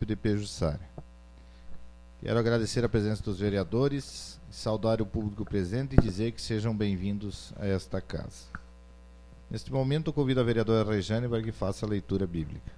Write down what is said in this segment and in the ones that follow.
município de Pejuçara. Quero agradecer a presença dos vereadores, saudar o público presente e dizer que sejam bem-vindos a esta casa. Neste momento, eu convido a vereadora Rejane para que faça a leitura bíblica.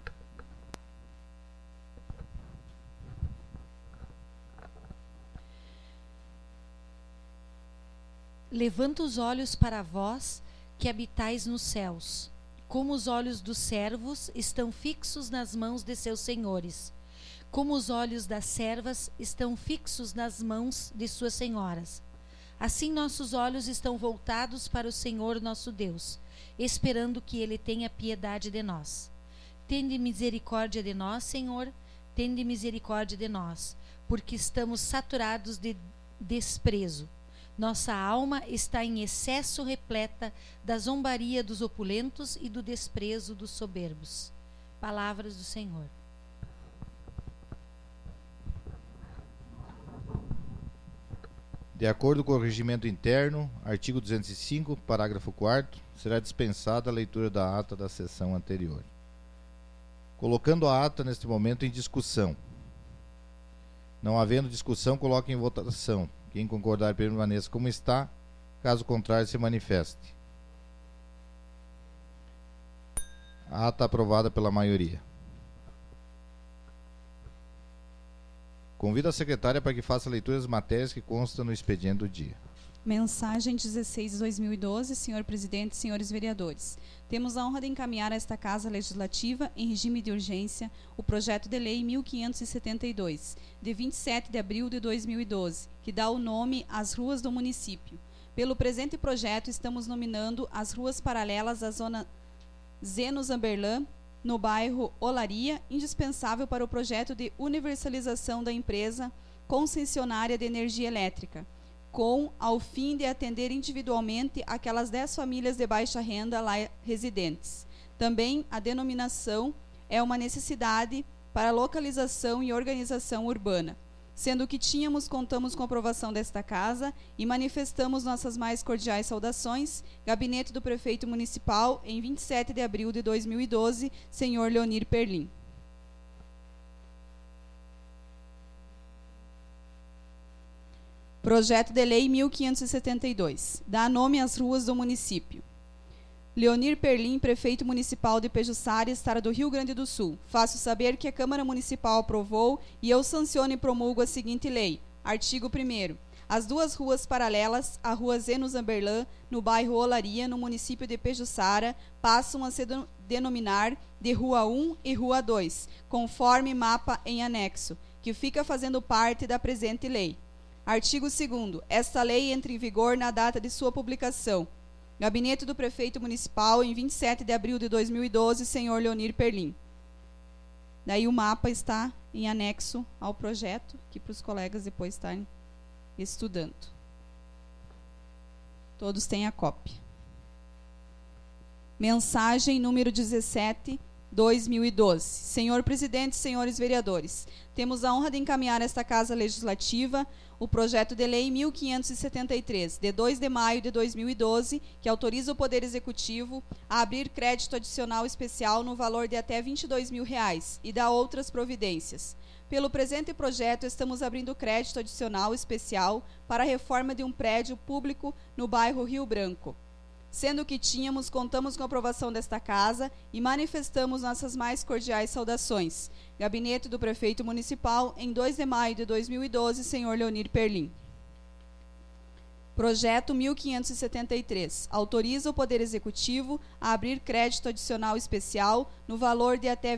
Levanta os olhos para vós, que habitais nos céus, como os olhos dos servos estão fixos nas mãos de seus senhores, como os olhos das servas estão fixos nas mãos de suas senhoras. Assim nossos olhos estão voltados para o Senhor nosso Deus, esperando que Ele tenha piedade de nós. Tende misericórdia de nós, Senhor, tende misericórdia de nós, porque estamos saturados de desprezo. Nossa alma está em excesso repleta da zombaria dos opulentos e do desprezo dos soberbos. Palavras do Senhor. De acordo com o regimento interno, artigo 205, parágrafo 4º, será dispensada a leitura da ata da sessão anterior. Colocando a ata neste momento em discussão. Não havendo discussão, coloque em votação. Quem concordar permaneça como está, caso contrário se manifeste. A ata aprovada pela maioria. Convido a secretária para que faça a leitura das matérias que constam no expediente do dia. Mensagem 16/2012, senhor presidente, senhores vereadores. Temos a honra de encaminhar a esta Casa Legislativa, em regime de urgência, o projeto de lei 1572, de 27 de abril de 2012, que dá o nome às ruas do município. Pelo presente projeto, estamos nominando as ruas paralelas à zona Zenos Amberlan, no bairro Olaria, indispensável para o projeto de universalização da empresa concessionária de energia elétrica, ao fim de atender individualmente aquelas 10 famílias de baixa renda lá residentes. Também a denominação é uma necessidade para localização e organização urbana. Sendo que contamos com a aprovação desta Casa e manifestamos nossas mais cordiais saudações, Gabinete do Prefeito Municipal, em 27 de abril de 2012, senhor Leonir Perlim. Projeto de Lei 1572. Dá nome às ruas do município. Leonir Perlim, Prefeito Municipal de Pejuçara, Estado do Rio Grande do Sul. Faço saber que a Câmara Municipal aprovou e eu sanciono e promulgo a seguinte lei. Artigo 1º. As duas ruas paralelas à Rua Zenos Amberlan, no bairro Olaria, no município de Pejuçara, passam a se denominar de Rua 1 e Rua 2, conforme mapa em anexo, que fica fazendo parte da presente lei. Artigo 2º. Esta lei entra em vigor na data de sua publicação. Gabinete do Prefeito Municipal, em 27 de abril de 2012, senhor Leonir Perlim. Daí o mapa está em anexo ao projeto, que para os colegas depois estarem estudando. Todos têm a cópia. Mensagem número 17/2012. Senhor Presidente, senhores vereadores, temos a honra de encaminhar a esta Casa Legislativa o projeto de lei 1573, de 2 de maio de 2012, que autoriza o Poder Executivo a abrir crédito adicional especial no valor de até R$22.000 e dá outras providências. Pelo presente projeto, estamos abrindo crédito adicional especial para a reforma de um prédio público no bairro Rio Branco. Sendo que contamos com a aprovação desta Casa e manifestamos nossas mais cordiais saudações. Gabinete do Prefeito Municipal, em 2 de maio de 2012, senhor Leonir Perlim. Projeto 1573. Autoriza o Poder Executivo a abrir crédito adicional especial no valor de até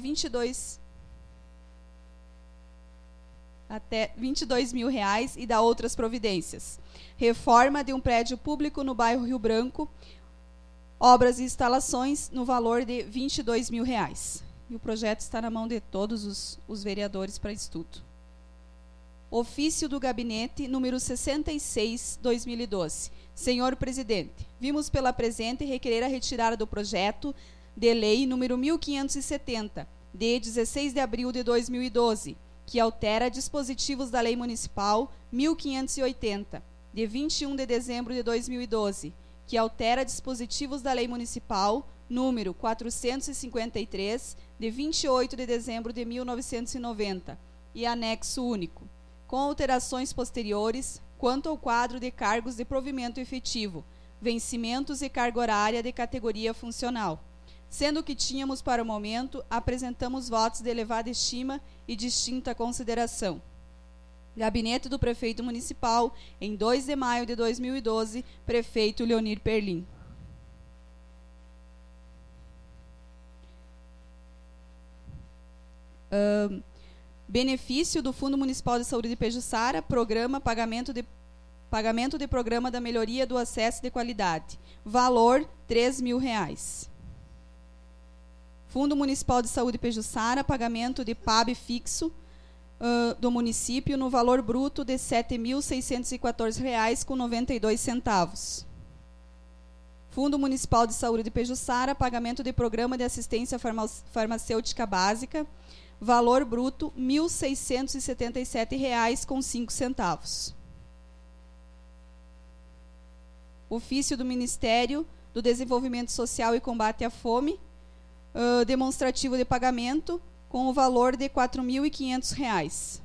R$22.000 e dá outras providências. Reforma de um prédio público no bairro Rio Branco, obras e instalações no valor de R$22.000. E o projeto está na mão de todos os vereadores para estudo. Ofício do Gabinete, número 66/2012. Senhor Presidente, vimos pela presente requerer a retirada do projeto de lei número 1570, de 16 de abril de 2012, que altera dispositivos da Lei Municipal 1580, de 21 de dezembro de 2012, que altera dispositivos da Lei Municipal número 453, de 28 de dezembro de 1990 e anexo único, com alterações posteriores quanto ao quadro de cargos de provimento efetivo, vencimentos e carga horária de categoria funcional. Sendo que tínhamos para o momento, apresentamos votos de elevada estima e distinta consideração. Gabinete do Prefeito Municipal, em 2 de maio de 2012, Prefeito Leonir Perlim. Benefício do Fundo Municipal de Saúde de Pejuçara, programa pagamento de programa da melhoria do acesso de qualidade. Valor, R$3.000. Fundo Municipal de Saúde Pejuçara, pagamento de PAB fixo do município no valor bruto de R$ 7.614,92. Fundo Municipal de Saúde de Pejuçara, pagamento de programa de assistência farmacêutica básica, valor bruto R$ 1.677,05. Ofício do Ministério do Desenvolvimento Social e Combate à Fome, demonstrativo de pagamento com o valor de R$ 4.500.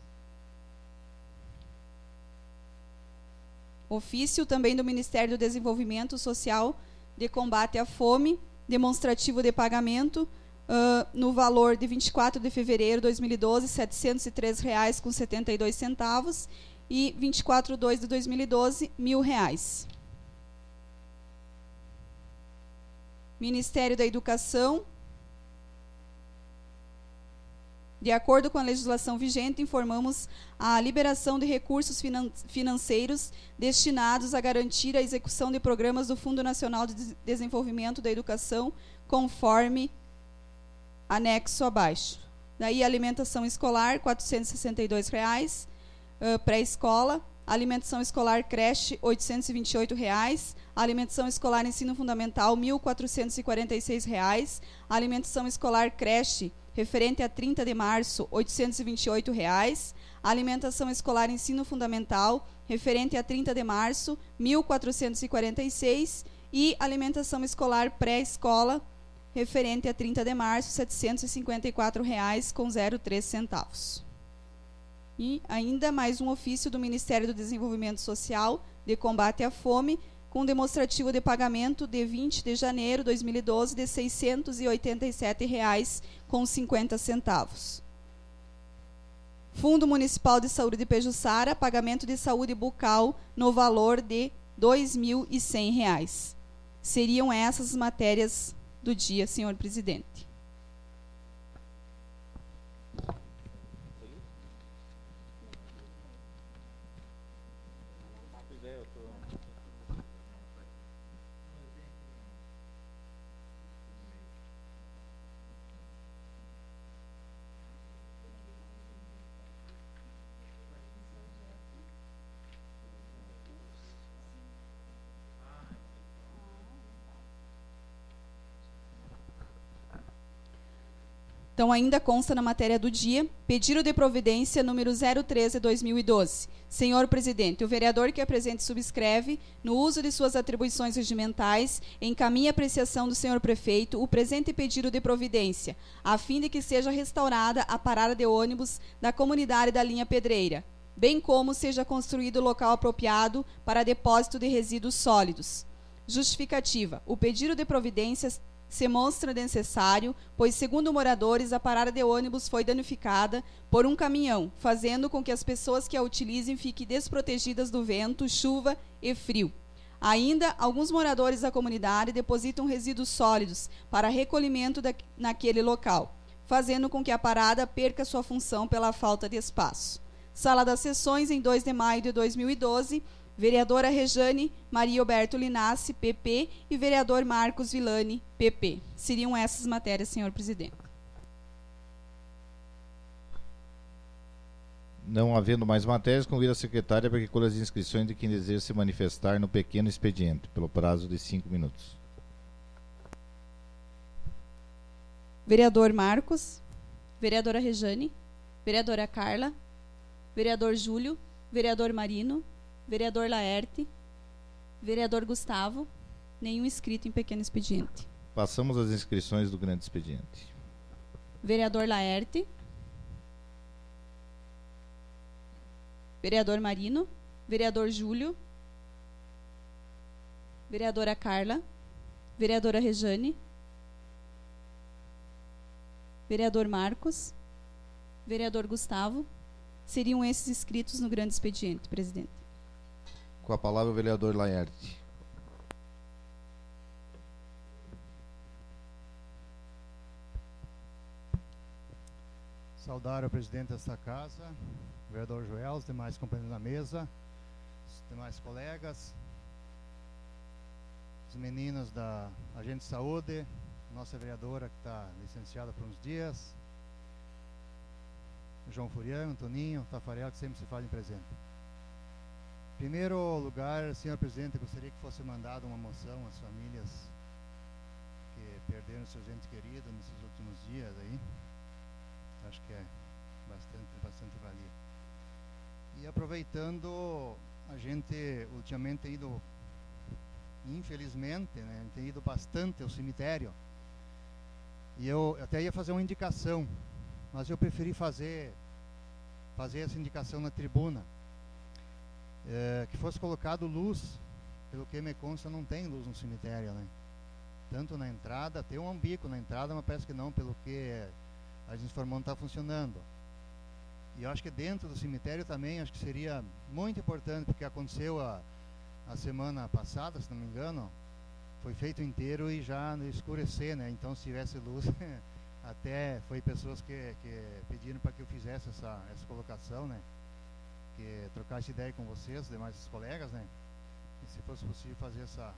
Ofício também do Ministério do Desenvolvimento Social de Combate à Fome, demonstrativo de pagamento no valor de 24 de fevereiro de 2012, R$ 703,72 e 24/2 de 2012, R$ 1.000. Ministério da Educação, de acordo com a legislação vigente, informamos a liberação de recursos financeiros destinados a garantir a execução de programas do Fundo Nacional de Desenvolvimento da Educação, conforme anexo abaixo. Daí, alimentação escolar, R$ 462, pré-escola, alimentação escolar creche, R$ 828, alimentação escolar ensino fundamental, R$ 1.446, alimentação escolar creche, referente a 30 de março, R$ 828, alimentação escolar ensino fundamental, referente a 30 de março, R$ 1.446, e alimentação escolar pré-escola, referente a 30 de março, R$ 754,03. E ainda mais um ofício do Ministério do Desenvolvimento Social de Combate à Fome, com demonstrativo de pagamento de 20 de janeiro de 2012 de R$ 687,50. Fundo Municipal de Saúde de Pejuçara, pagamento de saúde bucal no valor de R$ 2.100. Seriam essas as matérias do dia, senhor presidente. Então, ainda consta na matéria do dia, pedido de providência número 013/2012. Senhor presidente, o vereador que apresente e subscreve, no uso de suas atribuições regimentais, encaminha a apreciação do senhor prefeito o presente pedido de providência, a fim de que seja restaurada a parada de ônibus da comunidade da linha Pedreira, bem como seja construído local apropriado para depósito de resíduos sólidos. Justificativa. O pedido de providências se mostra necessário, pois, segundo moradores, a parada de ônibus foi danificada por um caminhão, fazendo com que as pessoas que a utilizem fiquem desprotegidas do vento, chuva e frio. Ainda, alguns moradores da comunidade depositam resíduos sólidos para recolhimento naquele local, fazendo com que a parada perca sua função pela falta de espaço. Sala das Sessões, em 2 de maio de 2012, vereadora Rejane Maria Alberto Linassi, PP, e vereador Marcos Villani, PP. Seriam essas matérias, senhor presidente. Não havendo mais matérias, convido a secretária para que colha as inscrições de quem deseja se manifestar no pequeno expediente, pelo prazo de 5 minutos. Vereador Marcos, vereadora Rejane, vereadora Carla, vereador Júlio, vereador Marino, vereador Laerte, vereador Gustavo, nenhum inscrito em pequeno expediente. Passamos às inscrições do grande expediente. Vereador Laerte. Vereador Marino. Vereador Júlio. Vereadora Carla. Vereadora Rejane. Vereador Marcos. Vereador Gustavo. Seriam esses inscritos no grande expediente, presidente. Com a palavra o vereador Laerte. Saudar o presidente desta casa, o vereador Joel, os demais companheiros da mesa, os demais colegas, os meninos da Agente de Saúde, nossa vereadora que está licenciada por uns dias, o João Furião, Toninho, Tafarel, que sempre se fala em presente. Em primeiro lugar, senhor presidente, eu gostaria que fosse mandada uma moção às famílias que perderam seus entes queridos nesses últimos dias aí. Acho que é bastante valia. E aproveitando, a gente ultimamente tem ido, infelizmente, né, tem ido bastante ao cemitério. E eu até ia fazer uma indicação, mas eu preferi fazer essa indicação na tribuna. Que fosse colocado luz, pelo que me consta não tem luz no cemitério, né? Tanto na entrada, tem um bico na entrada, mas parece que não, pelo que a gente informou, não está funcionando. E eu acho que dentro do cemitério também, acho que seria muito importante, porque aconteceu a semana passada, se não me engano, foi feito inteiro e já no escurecer, né? Então se tivesse luz, até foi pessoas que pediram para que eu fizesse essa colocação, né? Que trocasse ideia com vocês, os demais colegas, né? E se fosse possível fazer essa...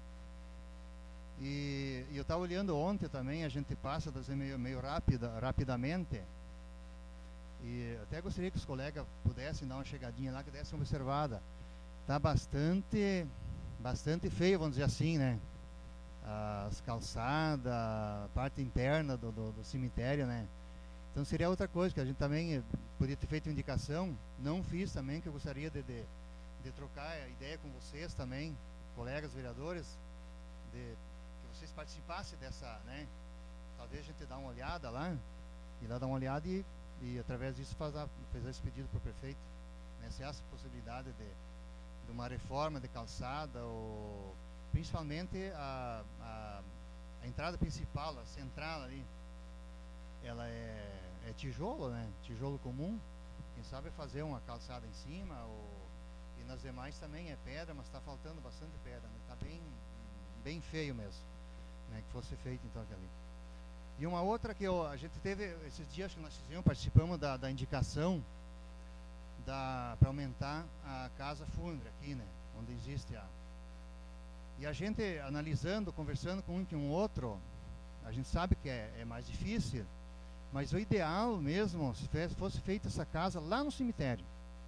E eu estava olhando ontem também, a gente passa meio rapidamente, e até gostaria que os colegas pudessem dar uma chegadinha lá, que dessem uma observada. Está bastante feio, vamos dizer assim, né? As calçadas, a parte interna do cemitério, né? Então seria outra coisa, que a gente também podia ter feito indicação, não fiz também, que eu gostaria de trocar a ideia com vocês também, colegas vereadores, que vocês participassem dessa, né? Talvez a gente dá uma olhada lá, ir lá dar uma olhada e através disso fazer esse pedido para o prefeito, né? Se há essa possibilidade de uma reforma de calçada, ou principalmente a entrada principal, a central ali, ela é tijolo, né? Tijolo comum. Quem sabe fazer uma calçada em cima, e nas demais também é pedra, mas está faltando bastante pedra, né? Está bem feio mesmo, né? Que fosse feito então aquilo ali. E uma outra que a gente teve esses dias que nós participamos da indicação para aumentar a casa fúnebre aqui, né? Onde existe E a gente analisando, conversando com um e um outro, a gente sabe que é mais difícil, mas o ideal mesmo, se fosse feita essa casa lá no cemitério.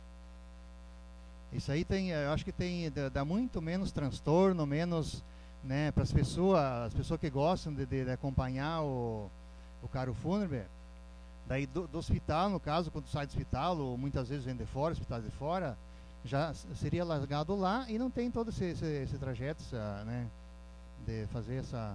Isso aí eu acho que dá muito menos transtorno, menos, né, para as pessoas que gostam de acompanhar o carro fúnebre. Daí do hospital, no caso, quando sai do hospital, ou muitas vezes vem de fora, hospital de fora, já seria largado lá e não tem todo esse trajeto, né, de fazer essa...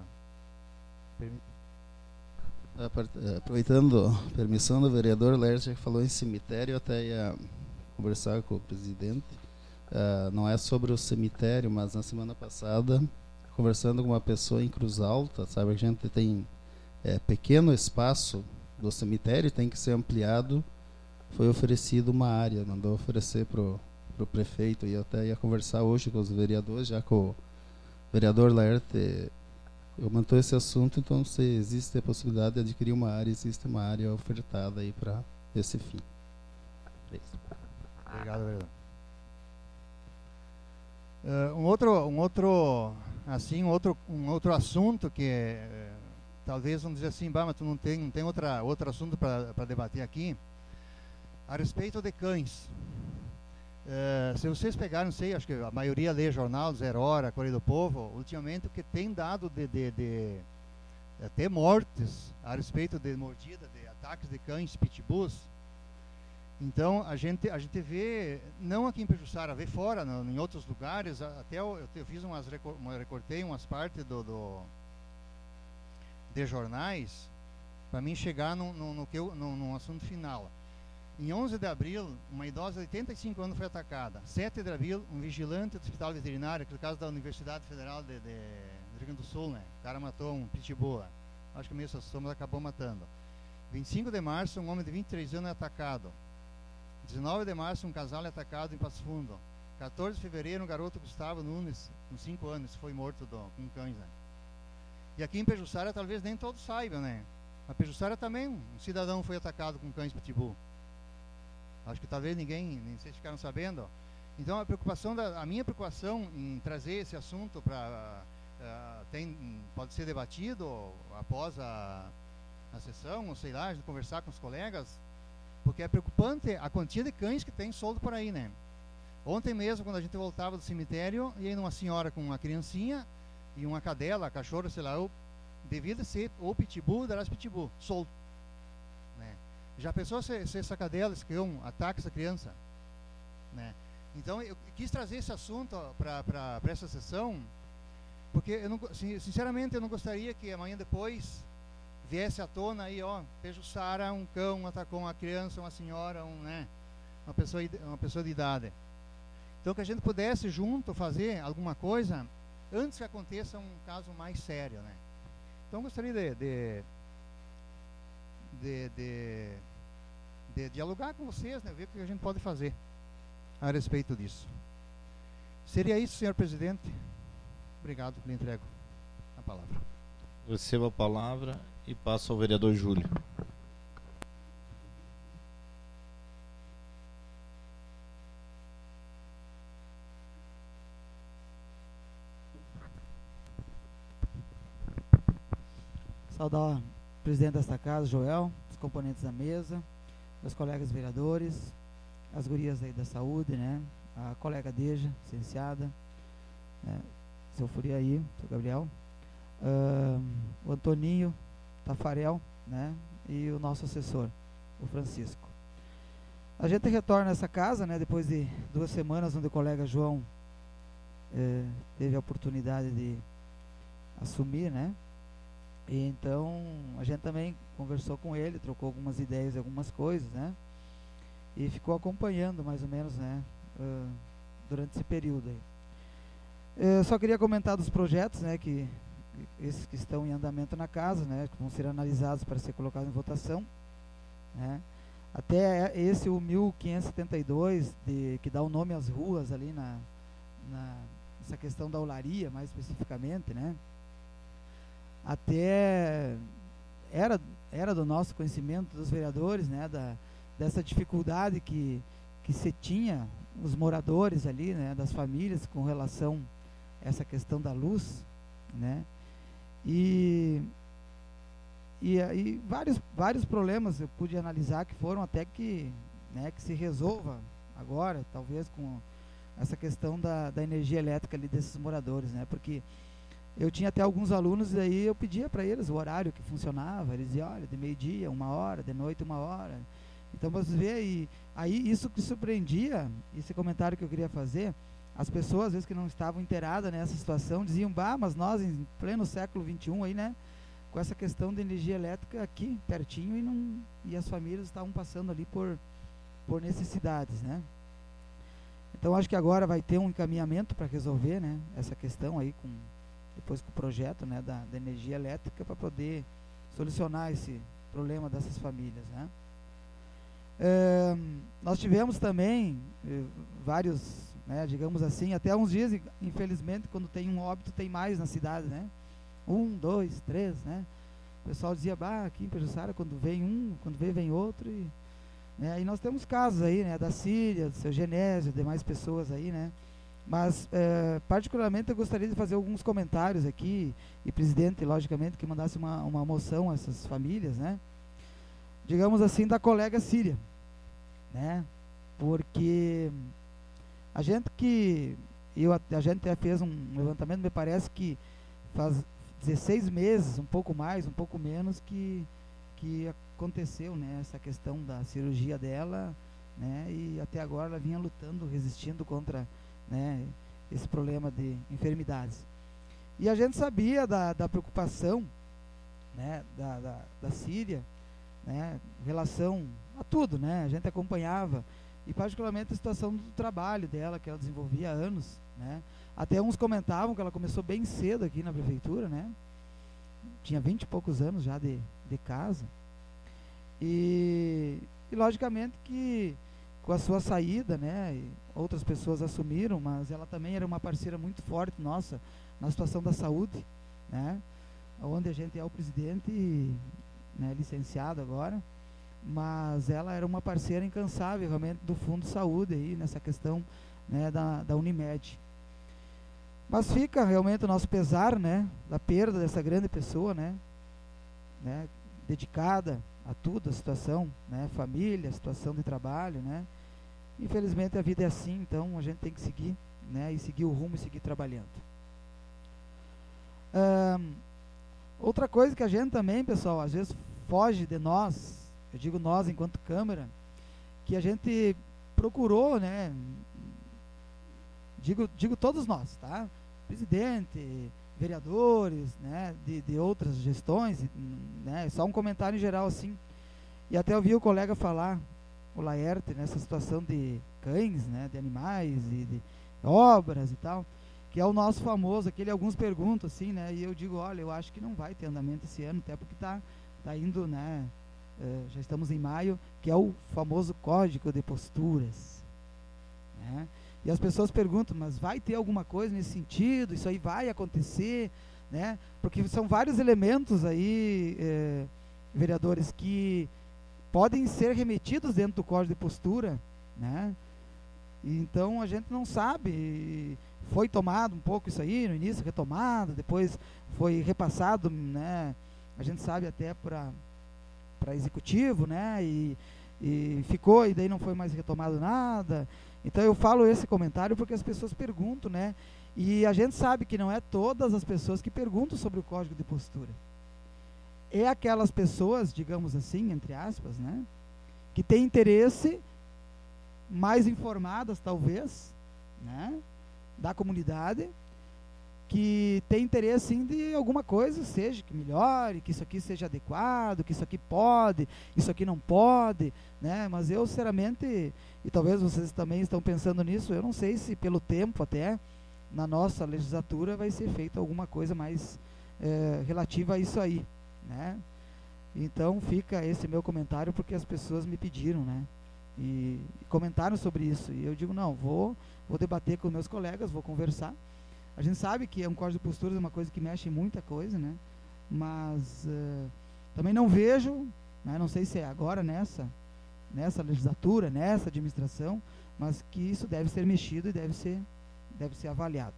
Aproveitando a permissão do vereador Lerger, que falou em cemitério, eu até ia conversar com o presidente. Não é sobre o cemitério, mas na semana passada, conversando com uma pessoa em Cruz Alta, sabe, a gente tem pequeno espaço do cemitério, tem que ser ampliado. Foi oferecido uma área, mandou oferecer para o prefeito, e eu até ia conversar hoje com os vereadores, já com o vereador Laerte aumentou esse assunto. Então, se existe a possibilidade de adquirir uma área, existe uma área ofertada aí para esse fim. Obrigado, vereador. Um outro assunto que talvez vamos dizer assim, mas tu não tem outro assunto para debater aqui, a respeito de cães. Se vocês pegarem, não sei, acho que a maioria lê jornal, Zero Hora, Correio do Povo, ultimamente o que tem dado de até mortes a respeito de mordida, de ataques de cães, pitbulls. Então a gente vê, não aqui em Pejuçara, vê fora, em outros lugares. Até eu fiz recortei umas partes de jornais para mim chegar num assunto final. Em 11 de abril, uma idosa de 85 anos foi atacada. 7 de abril, um vigilante do hospital veterinário, que é o caso da Universidade Federal do Rio Grande do Sul, né? O cara matou um pitbull. Acho que meio assustou, mas acabou matando. 25 de março, um homem de 23 anos é atacado. 19 de março, um casal é atacado em Passo Fundo. 14 de fevereiro, um garoto Gustavo Nunes, com 5 anos, foi morto com cães, né? E aqui em Pejuçara, talvez nem todos saibam, né? A Pejuçara também, um cidadão foi atacado com cães pitbull. Acho que talvez nem vocês ficaram sabendo. Então a minha preocupação em trazer esse assunto para pode ser debatido após a sessão, ou sei lá, de conversar com os colegas, porque é preocupante a quantia de cães que tem solto por aí, né? Ontem mesmo, quando a gente voltava do cemitério, ia uma senhora com uma criancinha e uma cadela, cachorro, sei lá, devia ser ou pitbull, darás pitbull, solto, né? Já pensou se essa cadela, esse cão, ataca essa criança, né? Então eu quis trazer esse assunto para essa sessão, porque sinceramente eu não gostaria que amanhã depois viesse à tona aí, ó, Pejuçara, um cão atacou uma criança, uma senhora, uma pessoa de idade. Então que a gente pudesse junto fazer alguma coisa antes que aconteça um caso mais sério, né? Então eu gostaria de dialogar com vocês, né, ver o que a gente pode fazer a respeito disso. Seria isso, senhor presidente. Obrigado, lhe entrego a palavra. Receba a palavra e passo ao vereador Júlio. Saudar o presidente desta casa, Joel, os componentes da mesa, meus colegas vereadores, as gurias aí da saúde, né? A colega Deja, licenciada, seu Furiaí, seu Gabriel, o Antoninho Tafarel, né? E o nosso assessor, o Francisco. A gente retorna a essa casa, né? Depois de 2 semanas onde o colega João teve a oportunidade de assumir, né? E então a gente também conversou com ele, trocou algumas ideias e algumas coisas, né? E ficou acompanhando mais ou menos, né? Durante esse período aí. Eu só queria comentar dos projetos, né? Esses que estão em andamento na casa, né? Que vão ser analisados para ser colocados em votação, né? Até esse, o 1572, que dá o nome às ruas ali nessa questão da olaria, mais especificamente, né? Até era do nosso conhecimento dos vereadores, né, dessa dificuldade que se tinha os moradores ali, né, das famílias com relação a essa questão da luz, né, e aí vários problemas eu pude analisar que foram até que se resolva agora, talvez com essa questão da energia elétrica ali desses moradores, né, porque eu tinha até alguns alunos e aí eu pedia para eles o horário que funcionava, eles diziam, olha, de meio-dia, 1 hora, de noite 1 hora. Então você vê, e aí isso que surpreendia, esse comentário que eu queria fazer, as pessoas às vezes que não estavam inteiradas nessa situação diziam, mas nós em pleno século XXI aí, né, com essa questão de energia elétrica aqui pertinho e as famílias estavam passando ali por necessidades, né. Então acho que agora vai ter um encaminhamento para resolver, né, essa questão aí depois com o projeto, né, da energia elétrica para poder solucionar esse problema dessas famílias, né. Nós tivemos também vários, né, digamos assim, até uns dias, infelizmente, quando tem um óbito tem mais na cidade, né, 1, 2, 3, né, o pessoal dizia, aqui em Pejuçara, quando vem um, quando vem outro, e nós temos casos aí, né, da Síria, do seu Genésio, demais pessoas aí, né. Mas, particularmente, eu gostaria de fazer alguns comentários aqui, e presidente, logicamente, que mandasse uma moção a essas famílias, né? Digamos assim, da colega Síria, né? Porque a gente até fez um levantamento, me parece que faz 16 meses, um pouco mais, um pouco menos, que aconteceu, né? Essa questão da cirurgia dela, né? E até agora ela vinha lutando, resistindo contra, né, esse problema de enfermidades. E a gente sabia da preocupação, né, da Síria, né, em relação a tudo, né, a gente acompanhava, e particularmente a situação do trabalho dela, que ela desenvolvia há anos, né, até uns comentavam que ela começou bem cedo aqui na prefeitura, né, tinha 20 e poucos anos já de casa, e logicamente que com a sua saída, né, e outras pessoas assumiram, mas ela também era uma parceira muito forte nossa na situação da saúde, né, onde a gente é o presidente, né, licenciado agora, mas ela era uma parceira incansável realmente do Fundo de Saúde aí nessa questão, né, da Unimed. Mas fica realmente o nosso pesar, né, da perda dessa grande pessoa, né, dedicada a tudo, a situação, né, família, a situação de trabalho, né. Infelizmente a vida é assim, então a gente tem que seguir, né, e seguir o rumo e seguir trabalhando. Outra coisa que a gente também, pessoal, às vezes foge de nós, eu digo nós enquanto Câmara, que a gente procurou, né, digo todos nós, tá? Presidente, vereadores, né, de outras gestões, né, só um comentário em geral assim, e até ouvi o colega falar, o Laerte, nessa situação de cães, né, de animais e de obras e tal, que é o nosso famoso, aquele alguns perguntam assim, né, e eu digo, olha, eu acho que não vai ter andamento esse ano, até porque tá indo, né, já estamos em maio, que é o famoso Código de Posturas, né, e as pessoas perguntam, mas vai ter alguma coisa nesse sentido, isso aí vai acontecer, né, porque são vários elementos aí, vereadores, que podem ser remetidos dentro do Código de Postura, né, então a gente não sabe, foi tomado um pouco isso aí, no início retomado, depois foi repassado, né, a gente sabe até para executivo, né, e ficou, e daí não foi mais retomado nada. Então eu falo esse comentário porque as pessoas perguntam, né, e a gente sabe que não é todas as pessoas que perguntam sobre o Código de Postura. É aquelas pessoas, digamos assim, entre aspas, né, que têm interesse, mais informadas talvez, né, da comunidade, que tem interesse sim de alguma coisa, seja que melhore, que isso aqui seja adequado, que isso aqui pode, isso aqui não pode, né, mas eu sinceramente, e talvez vocês também estão pensando nisso, eu não sei se pelo tempo até, na nossa legislatura vai ser feita alguma coisa mais relativa a isso aí, né, então fica esse meu comentário porque as pessoas me pediram, né, e comentaram sobre isso, e eu digo, não, vou debater com meus colegas, vou conversar. A gente sabe que um código de posturas é uma coisa que mexe em muita coisa, né? Mas também não vejo, né? Não sei se é agora nessa legislatura, nessa administração, mas que isso deve ser mexido e deve ser avaliado.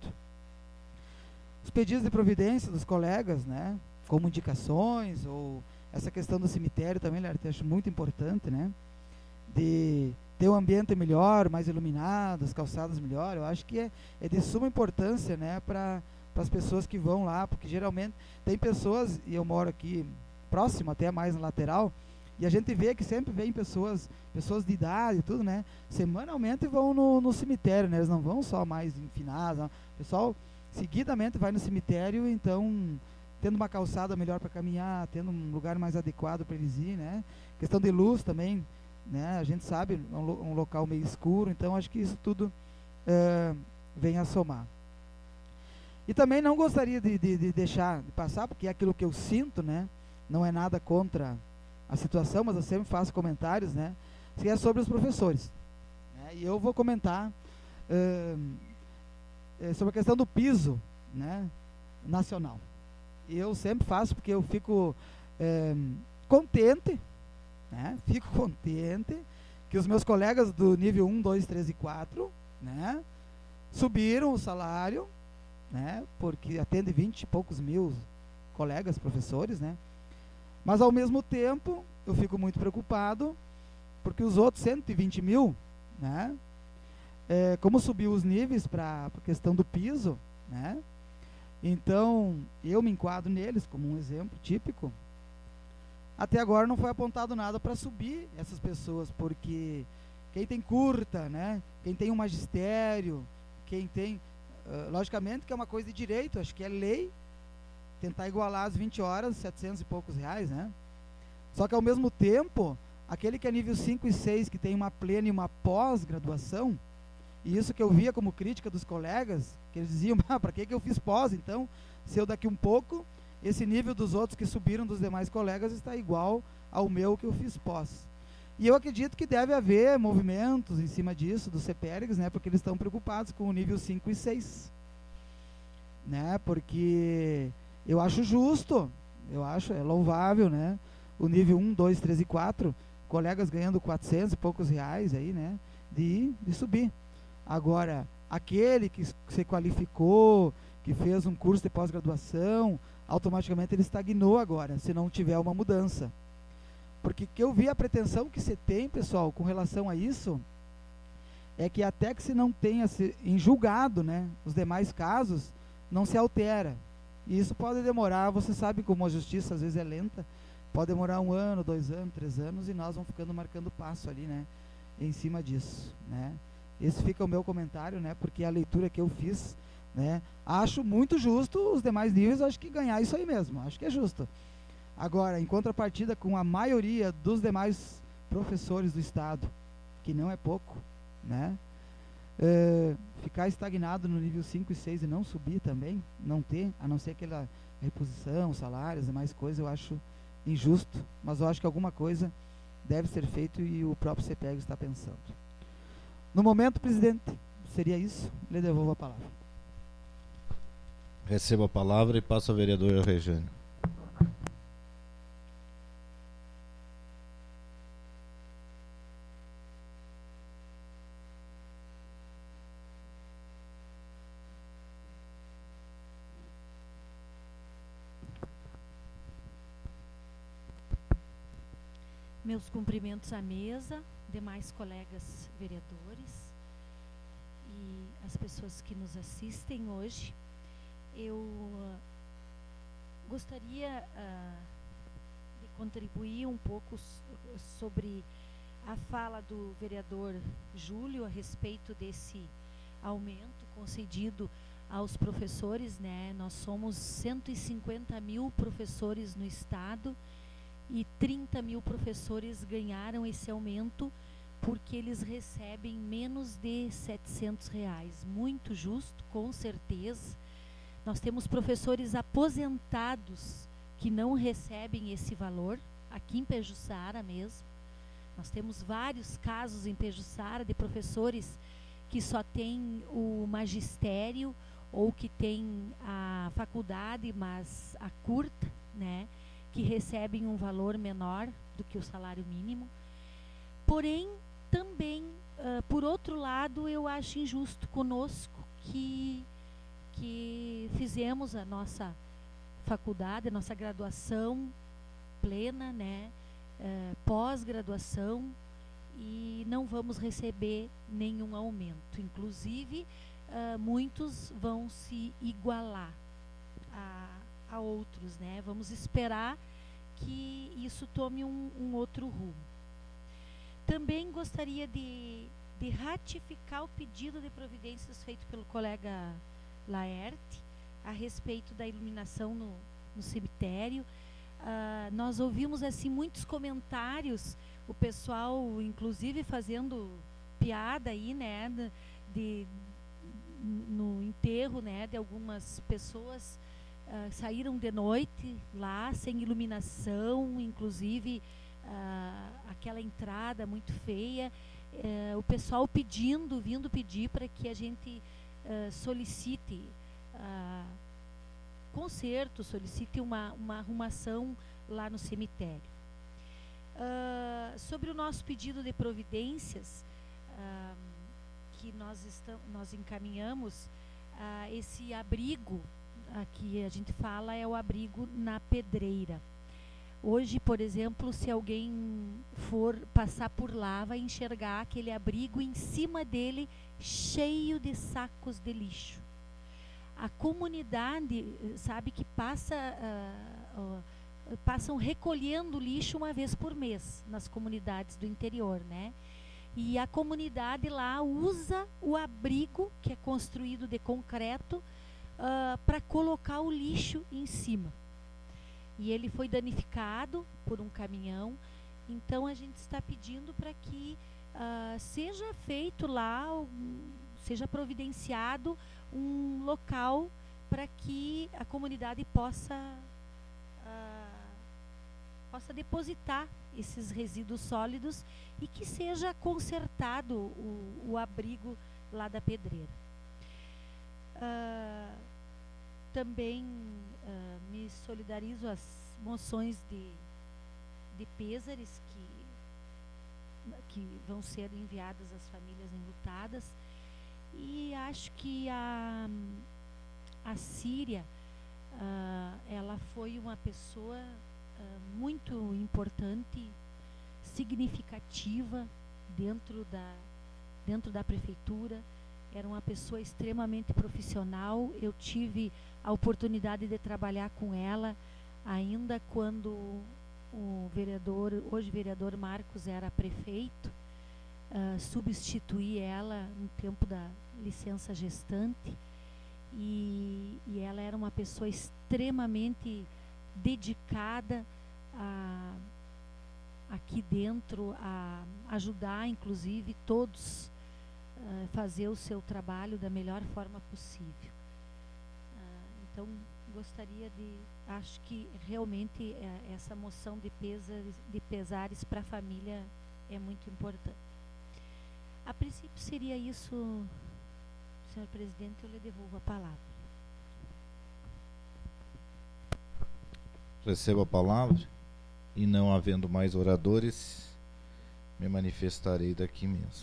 Os pedidos de providência dos colegas, né? Como indicações, ou essa questão do cemitério também, eu acho muito importante, né? De ter um ambiente melhor, mais iluminado, as calçadas melhor, eu acho que é de suma importância, né, para as pessoas que vão lá, porque geralmente tem pessoas, e eu moro aqui próximo, até mais na lateral, e a gente vê que sempre vem pessoas de idade e tudo, né, semanalmente vão no cemitério, né, eles não vão só mais em finados, não. O pessoal seguidamente vai no cemitério, então tendo uma calçada melhor para caminhar, tendo um lugar mais adequado para eles ir, né, questão de luz também, né, a gente sabe, é um local meio escuro, então acho que isso tudo vem a somar. E também não gostaria de deixar de passar, porque é aquilo que eu sinto, né, não é nada contra a situação, mas eu sempre faço comentários, né, que é sobre os professores, né, e eu vou comentar sobre a questão do piso, né, nacional. E eu sempre faço porque eu fico contente, né? Fico contente que os meus colegas do nível 1, 2, 3 e 4, né, subiram o salário, né, porque atende 20 e poucos mil colegas professores, né, mas ao mesmo tempo eu fico muito preocupado porque os outros 120 mil, né, como subiu os níveis para a questão do piso, né, então eu me enquadro neles como um exemplo típico. Até agora não foi apontado nada para subir essas pessoas, porque quem tem curta, né, quem tem um magistério, quem tem, logicamente que é uma coisa de direito, acho que é lei, tentar igualar as 20 horas, 700 e poucos reais, né? Só que ao mesmo tempo, aquele que é nível 5 e 6, que tem uma plena e uma pós-graduação, e isso que eu via como crítica dos colegas, que eles diziam, para que eu fiz pós, então, se eu daqui um pouco, esse nível dos outros que subiram dos demais colegas está igual ao meu que eu fiz pós. E eu acredito que deve haver movimentos em cima disso, dos CPERGs, né, porque eles estão preocupados com o nível 5 e 6. Né, porque eu acho justo, eu acho, é louvável, né, o nível 1, 2, 3 e 4, colegas ganhando 400 e poucos reais aí, né, de subir. Agora, aquele que se qualificou, que fez um curso de pós-graduação, automaticamente ele estagnou agora, se não tiver uma mudança. Porque que eu vi a pretensão que você tem, pessoal, com relação a isso, é que até que se não tenha em julgado, né, os demais casos, não se altera. E isso pode demorar, você sabe como a justiça às vezes é lenta, pode demorar 1 ano, 2 anos, 3 anos, e nós vamos ficando marcando passo ali, né, em cima disso, né. Esse fica o meu comentário, né, porque a leitura que eu fiz, né, acho muito justo os demais níveis, acho que ganhar isso aí mesmo, acho que é justo. Agora, em contrapartida com a maioria dos demais professores do Estado, que não é pouco, né, ficar estagnado no nível 5 e 6 e não subir também, não ter, a não ser aquela reposição, salários e mais coisas, eu acho injusto, mas eu acho que alguma coisa deve ser feito e o próprio CPEG está pensando. No momento, presidente, seria isso, lhe devolvo a palavra. Recebo a palavra e passo a vereadora Rejane. Meus cumprimentos à mesa, demais colegas vereadores e as pessoas que nos assistem hoje. Eu gostaria de contribuir um pouco sobre a fala do vereador Júlio a respeito desse aumento concedido aos professores, né? Nós somos 150 mil professores no estado e 30 mil professores ganharam esse aumento porque eles recebem menos de 700 reais. Muito justo, com certeza. Nós temos professores aposentados que não recebem esse valor, aqui em Pejuçara mesmo. Nós temos vários casos em Pejuçara de professores que só têm o magistério ou que têm a faculdade, mas a curta, né, que recebem um valor menor do que o salário mínimo. Porém, também, por outro lado, eu acho injusto conosco que fizemos a nossa faculdade, a nossa graduação plena, né, pós-graduação, e não vamos receber nenhum aumento. Inclusive, muitos vão se igualar a outros, né? Vamos esperar que isso tome um outro rumo. Também gostaria de ratificar o pedido de providências feito pelo colega Laerte a respeito da iluminação no cemitério. Nós ouvimos assim muitos comentários, o pessoal inclusive fazendo piada aí, né, no enterro, né, de algumas pessoas. Saíram de noite lá, sem iluminação, inclusive aquela entrada muito feia, o pessoal vindo pedir para que a gente solicite conserto, solicite uma arrumação lá no cemitério. Sobre o nosso pedido de providências, que nós encaminhamos, esse abrigo, aqui a gente fala, é o abrigo na Pedreira. Hoje, por exemplo, se alguém for passar por lá, vai enxergar aquele abrigo em cima dele cheio de sacos de lixo. A comunidade sabe que passam recolhendo lixo uma vez por mês nas comunidades do interior, né? E a comunidade lá usa o abrigo, que é construído de concreto, para colocar o lixo em cima. E ele foi danificado por um caminhão. Então a gente está pedindo para que seja feito lá, seja providenciado um local para que a comunidade possa depositar esses resíduos sólidos e que seja consertado o abrigo lá da pedreira. Também me solidarizo às moções de pêsares que vão ser enviadas às famílias enlutadas, e acho que a Síria ela foi uma pessoa muito importante, significativa dentro da prefeitura. Era uma pessoa extremamente profissional. Eu tive a oportunidade de trabalhar com ela ainda quando hoje vereador Marcos era prefeito. Substituí ela no tempo da licença gestante, e ela era uma pessoa extremamente dedicada aqui dentro a ajudar, inclusive, todos fazer o seu trabalho da melhor forma possível. Então, gostaria acho que realmente essa moção de pesares para a família é muito importante. A princípio seria isso, senhor presidente, eu lhe devolvo a palavra. Recebo a palavra, e não havendo mais oradores, me manifestarei daqui mesmo.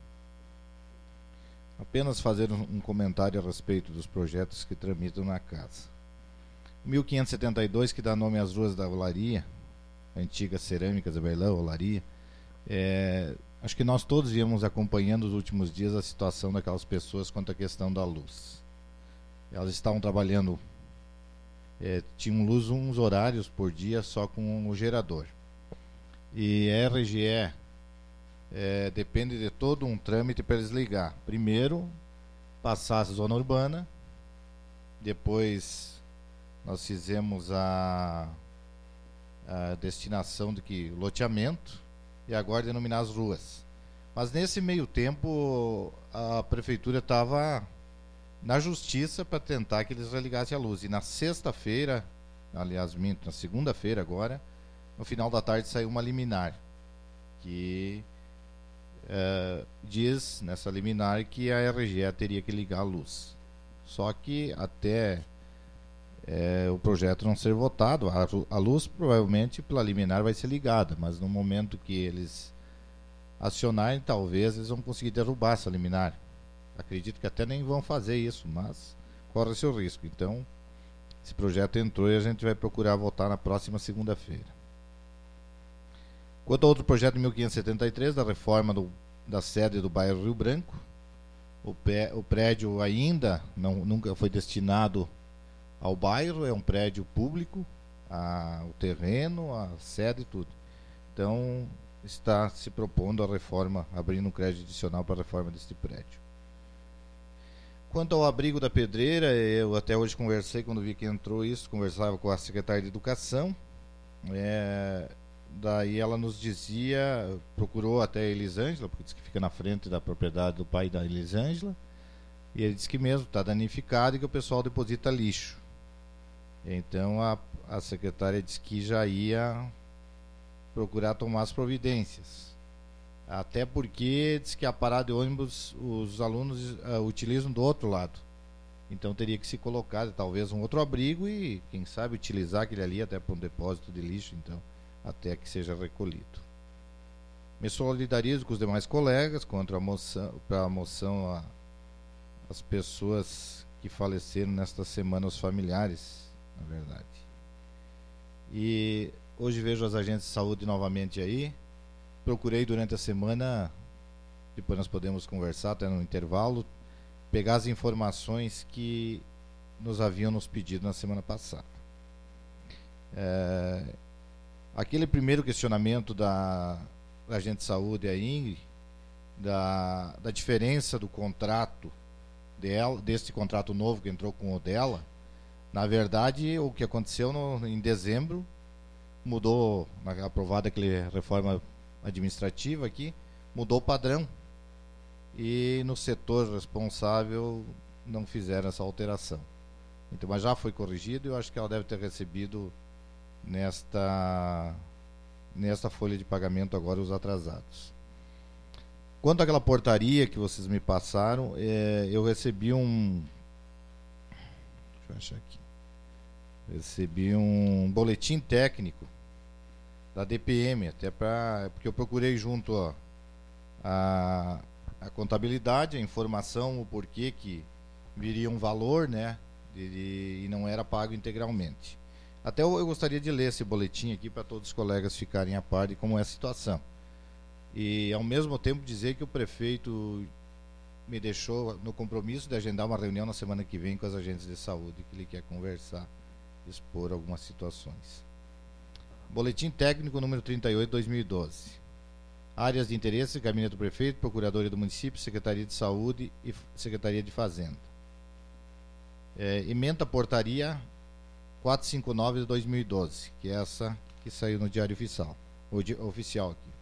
Apenas fazer um comentário a respeito dos projetos que tramitam na casa. 1572, que dá nome às ruas da Olaria, antiga Cerâmica Zaberlão, Olaria, acho que nós todos íamos acompanhando nos últimos dias a situação daquelas pessoas quanto à questão da luz. Elas estavam trabalhando, tinham luz uns horários por dia só com o gerador. E a RGE depende de todo um trâmite para eles ligar. Primeiro, passar a zona urbana, depois nós fizemos a destinação de loteamento, e agora denominar as ruas. Mas nesse meio tempo a prefeitura estava na justiça para tentar que eles religassem a luz. E na sexta-feira, aliás, na segunda-feira agora, no final da tarde saiu uma liminar que diz nessa liminar que a RGE teria que ligar a luz. Só que até o projeto não ser votado, a luz provavelmente pela liminar vai ser ligada, mas no momento que eles acionarem, talvez eles vão conseguir derrubar essa liminar. Acredito que até nem vão fazer isso, mas corre seu risco. Então, esse projeto entrou e a gente vai procurar votar na próxima segunda-feira. Quanto ao outro projeto de 1573, da reforma da sede do bairro Rio Branco, o prédio ainda nunca foi destinado ao bairro, é um prédio público, o terreno, a sede e tudo. Então, está se propondo a reforma, abrindo um crédito adicional para a reforma deste prédio. Quanto ao abrigo da pedreira, eu até hoje conversei, quando vi que entrou isso, conversava com a secretária de Educação, daí ela nos dizia, procurou até a Elisângela, porque disse que fica na frente da propriedade do pai da Elisângela, e ele disse que mesmo está danificado e que o pessoal deposita lixo. Então a secretária disse que já ia procurar tomar as providências. Até porque diz que a parada de ônibus os alunos utilizam do outro lado. Então teria que se colocar talvez um outro abrigo e, quem sabe, utilizar aquele ali até para um depósito de lixo, então, até que seja recolhido. Me solidarizo com os demais colegas contra a moção às pessoas que faleceram nesta semana, os familiares, na verdade. E hoje vejo as agentes de saúde novamente aí. Procurei durante a semana, depois nós podemos conversar até no intervalo, pegar as informações que nos haviam nos pedido na semana passada. Aquele primeiro questionamento da agente de saúde, a Ingrid, da diferença do contrato desse contrato novo que entrou com o dela, na verdade, o que aconteceu em dezembro, mudou, aprovada aquela reforma administrativa aqui, mudou o padrão. E no setor responsável não fizeram essa alteração. Então, mas já foi corrigido e eu acho que ela deve ter recebido nesta folha de pagamento agora os atrasados. Quanto àquela portaria que vocês me passaram, eu recebi deixa eu achar aqui. Recebi um boletim técnico da DPM, até porque eu procurei junto a contabilidade, a informação, o porquê que viria um valor, né, e não era pago integralmente. Até eu gostaria de ler esse boletim aqui para todos os colegas ficarem a par de como é a situação. E, ao mesmo tempo, dizer que o prefeito me deixou no compromisso de agendar uma reunião na semana que vem com as agentes de saúde, que ele quer conversar, expor algumas situações. Boletim técnico número 38, 2012. Áreas de interesse: Gabinete do Prefeito, Procuradoria do Município, Secretaria de Saúde e Secretaria de Fazenda. Ementa portaria 459 de 2012, que é essa que saiu no Diário Oficial aqui.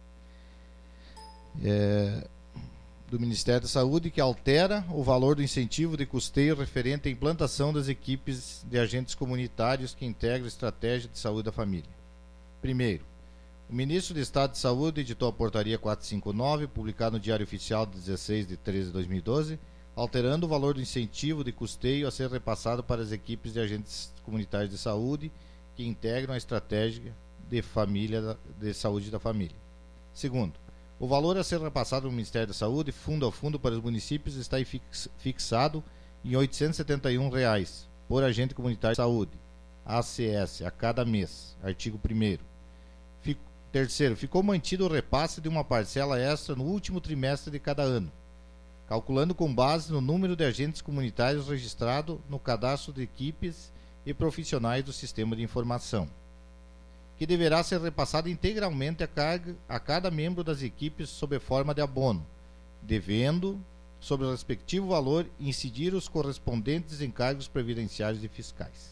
Do Ministério da Saúde, que altera o valor do incentivo de custeio referente à implantação das equipes de agentes comunitários que integram a estratégia de saúde da família. Primeiro, o Ministro do Estado de Saúde editou a portaria 459, publicada no Diário Oficial de 16 de 13 de 2012, alterando o valor do incentivo de custeio a ser repassado para as equipes de agentes comunitários de saúde que integram a estratégia de saúde da família. Segundo, o valor a ser repassado no Ministério da Saúde, fundo a fundo para os municípios, está fixado em R$ 871 por agente comunitário de saúde, ACS, a cada mês. Artigo 1º. Terceiro, ficou mantido o repasse de uma parcela extra no último trimestre de cada ano, calculando com base no número de agentes comunitários registrado no cadastro de equipes e profissionais do sistema de informação, que deverá ser repassado integralmente a cada membro das equipes sob forma de abono, devendo, sobre o respectivo valor, incidir os correspondentes encargos previdenciários e fiscais.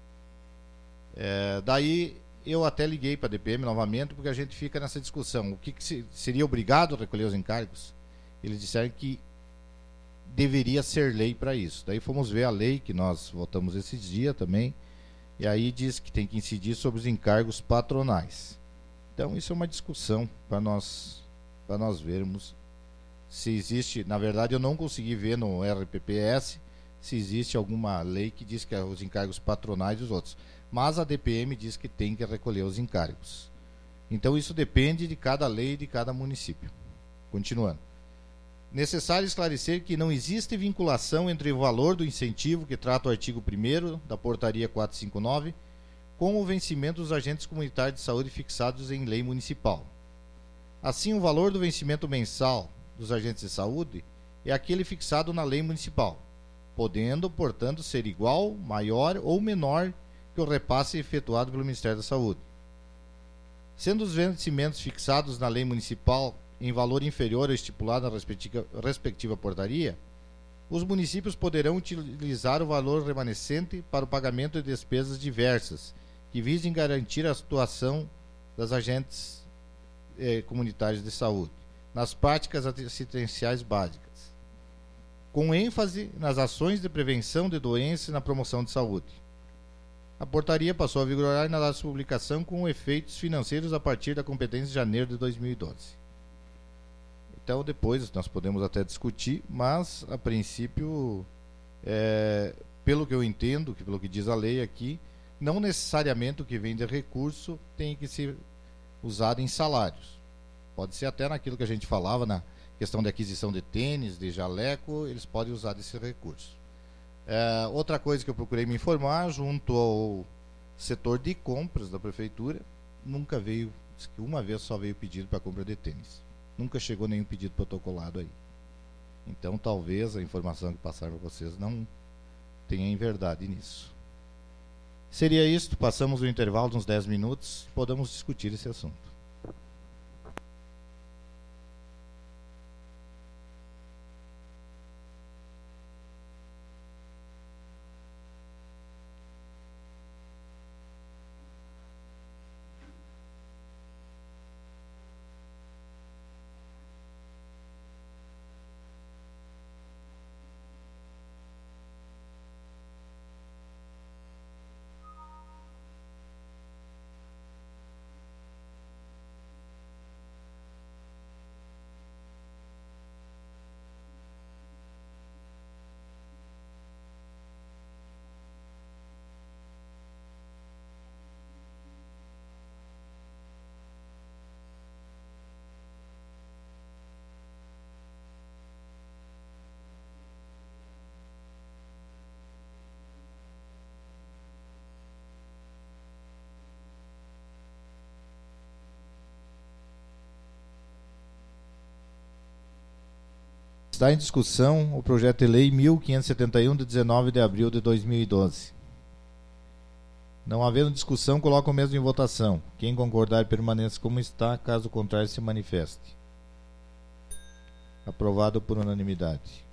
Daí eu até liguei para a DPM novamente, porque a gente fica nessa discussão. O que seria obrigado a recolher os encargos? Eles disseram que deveria ser lei para isso. Daí fomos ver a lei que nós votamos esses dias também, e aí diz que tem que incidir sobre os encargos patronais. Então isso é uma discussão para nós vermos se existe. Na verdade, eu não consegui ver no RPPS se existe alguma lei que diz que é os encargos patronais e os outros. Mas a DPM diz que tem que recolher os encargos. Então isso depende de cada lei e de cada município. Continuando. Necessário esclarecer que não existe vinculação entre o valor do incentivo que trata o artigo 1º da portaria 459 com o vencimento dos agentes comunitários de saúde fixados em lei municipal. Assim, o valor do vencimento mensal dos agentes de saúde é aquele fixado na lei municipal, podendo, portanto, ser igual, maior ou menor que o repasse efetuado pelo Ministério da Saúde. Sendo os vencimentos fixados na lei municipal em valor inferior ao estipulado na respectiva portaria, os municípios poderão utilizar o valor remanescente para o pagamento de despesas diversas, que visem garantir a atuação das agentes comunitários de saúde, nas práticas assistenciais básicas, com ênfase nas ações de prevenção de doenças e na promoção de saúde. A portaria passou a vigorar na data de publicação com efeitos financeiros a partir da competência de janeiro de 2012. Então, depois nós podemos até discutir, mas, a princípio, pelo que eu entendo, pelo que diz a lei aqui, não necessariamente o que vem de recurso tem que ser usado em salários. Pode ser até naquilo que a gente falava, na questão de aquisição de tênis, de jaleco, eles podem usar desse recurso. Outra coisa que eu procurei me informar, junto ao setor de compras da prefeitura, nunca veio, diz que uma vez só veio pedido para compra de tênis. Nunca chegou nenhum pedido protocolado aí. Então, talvez a informação que passaram para vocês não tenha em verdade nisso. Seria isto, passamos o intervalo de uns 10 minutos, podemos discutir esse assunto. Está em discussão o projeto de lei 1571, de 19 de abril de 2012. Não havendo discussão, coloco o mesmo em votação. Quem concordar permaneça como está, caso contrário se manifeste. Aprovado por unanimidade.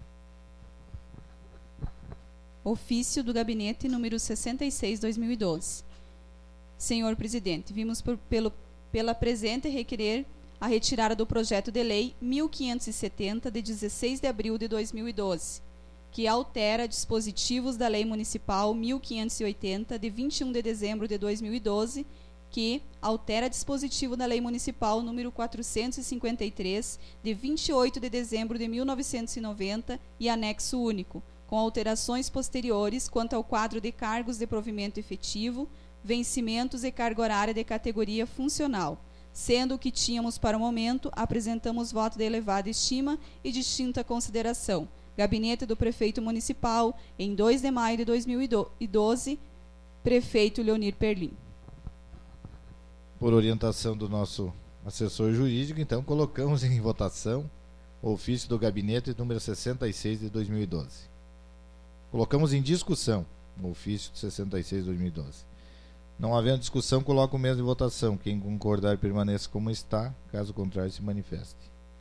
Ofício do Gabinete número 66/2012. Senhor Presidente, vimos pela presente requerer a retirada do projeto de lei 1570, de 16 de abril de 2012, que altera dispositivos da Lei Municipal 1580, de 21 de dezembro de 2012, que altera dispositivo da Lei Municipal número 453, de 28 de dezembro de 1990 e anexo único, com alterações posteriores quanto ao quadro de cargos de provimento efetivo, vencimentos e carga horária de categoria funcional. Sendo o que tínhamos para o momento, apresentamos voto de elevada estima e distinta consideração. Gabinete do Prefeito Municipal, em 2 de maio de 2012, Prefeito Leonir Perlim. Por orientação do nosso assessor jurídico, então colocamos em votação o ofício do Gabinete número 66 de 2012. Colocamos em discussão o ofício de 66 de 2012. Não havendo discussão, coloco o mesmo em votação. Quem concordar permaneça como está, caso contrário se manifeste.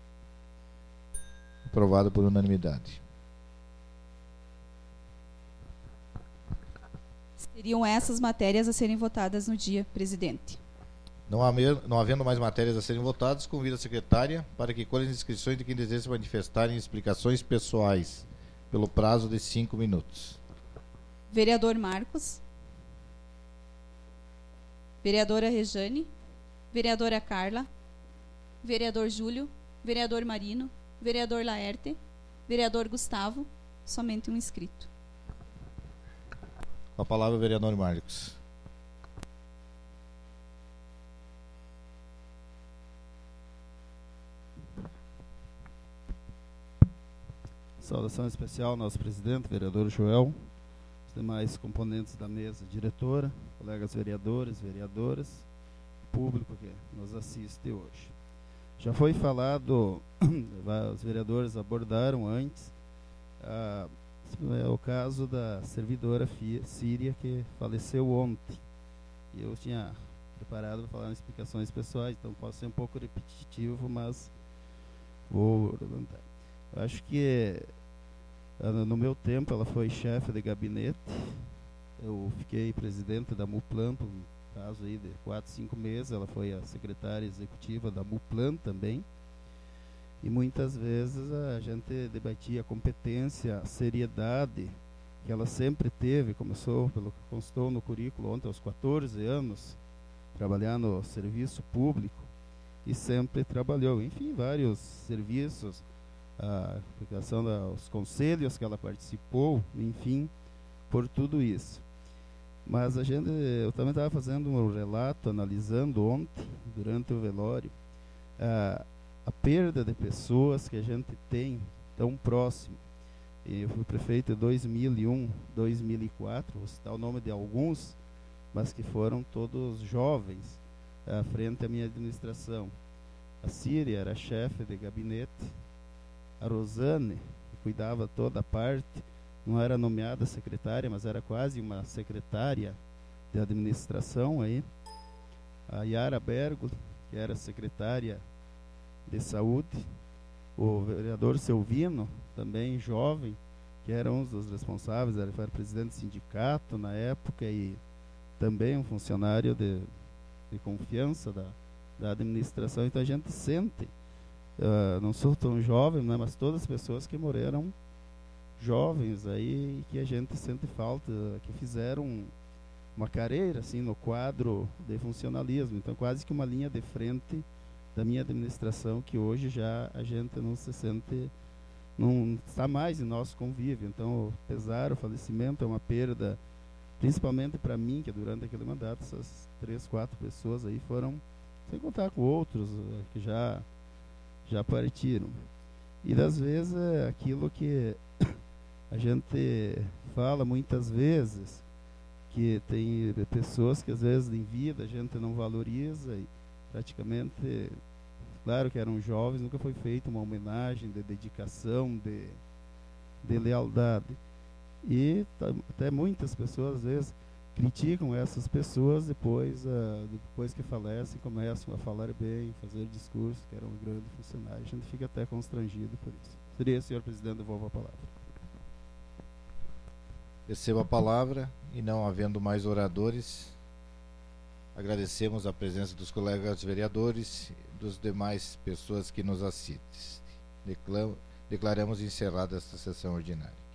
Aprovado por unanimidade. Seriam essas matérias a serem votadas no dia, presidente. Não havendo mais matérias a serem votadas, convido a secretária para que colhe as inscrições de quem deseja se manifestar em explicações pessoais, pelo prazo de 5 minutos. Vereador Marcos. Vereadora Rejane. Vereadora Carla. Vereador Júlio. Vereador Marino. Vereador Laerte. Vereador Gustavo. Somente um inscrito. Com a palavra, o vereador Marcos. Saudação especial ao nosso presidente, vereador Joel, os demais componentes da mesa diretora, colegas vereadores, vereadoras, público que nos assiste hoje. Já foi falado, os vereadores abordaram antes, o caso da servidora Síria que faleceu ontem. E eu tinha preparado para falar em explicações pessoais, então posso ser um pouco repetitivo, mas vou levantar. Eu acho que no meu tempo ela foi chefe de gabinete, eu fiquei presidente da MUPLAN por um prazo aí de 4, 5 meses, ela foi a secretária executiva da MUPLAN também, e muitas vezes a gente debatia a competência, a seriedade que ela sempre teve, começou pelo que constou no currículo ontem aos 14 anos, trabalhar no serviço público, e sempre trabalhou, enfim, vários serviços, a aplicação dos conselhos que ela participou, enfim, por tudo isso. Mas eu também estava fazendo um relato, analisando ontem, durante o velório, a perda de pessoas que a gente tem tão próximo. Eu fui prefeito em 2001, 2004, vou citar o nome de alguns, mas que foram todos jovens à frente à minha administração. A Síria era chefe de gabinete, a Rosane, que cuidava toda a parte, não era nomeada secretária, mas era quase uma secretária de administração aí. A Yara Bergo, que era secretária de saúde. O vereador Selvino, também jovem, que era um dos responsáveis, ele foi presidente do sindicato na época e também um funcionário de confiança da administração. Então a gente sente, não sou tão jovem, né, mas todas as pessoas que morreram jovens aí, que a gente sente falta, que fizeram uma carreira assim no quadro de funcionalismo, então quase que uma linha de frente da minha administração, que hoje já a gente não se sente, não está mais em nosso convívio. Então, apesar o falecimento, é uma perda, principalmente para mim, que durante aquele mandato essas 3, 4 pessoas aí foram, sem contar com outros que já partiram. E das vezes é aquilo que a gente fala muitas vezes, que tem pessoas que às vezes em vida a gente não valoriza e praticamente Claro que eram jovens, nunca foi feita uma homenagem de dedicação, de lealdade. E até muitas pessoas, às vezes, criticam essas pessoas depois que falecem, começam a falar bem, fazer discurso, que era um grande funcionário. A gente fica até constrangido por isso. Seria, senhor presidente, devolvo a palavra. Recebo a palavra e, não havendo mais oradores, agradecemos a presença dos colegas vereadores e das demais pessoas que nos assistem. Declaramos encerrada esta sessão ordinária.